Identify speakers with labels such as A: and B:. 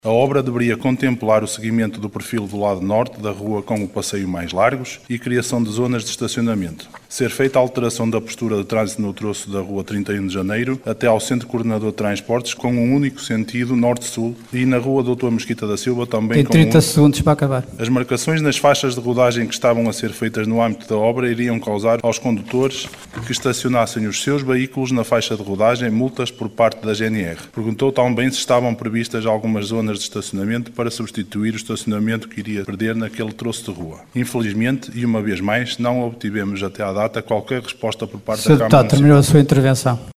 A: A obra deveria contemplar o seguimento do perfil do lado norte da rua com o passeio mais largos e criação de zonas de estacionamento. Ser feita a alteração da postura de trânsito no troço da rua 31 de Janeiro até ao Centro Coordenador de Transportes com um único sentido norte-sul e na rua Dr. Mesquita da Silva também
B: Tem
A: com
B: 30 segundos para acabar.
A: As marcações nas faixas de rodagem que estavam a ser feitas no âmbito da obra iriam causar aos condutores que estacionassem os seus veículos na faixa de rodagem multas por parte da GNR. Perguntou também se estavam previstas algumas zonas de estacionamento para substituir o estacionamento que iria perder naquele troço de rua. Infelizmente, e uma vez mais, não obtivemos até à data qualquer resposta por parte da Câmara Municipal.
B: Terminou a sua intervenção.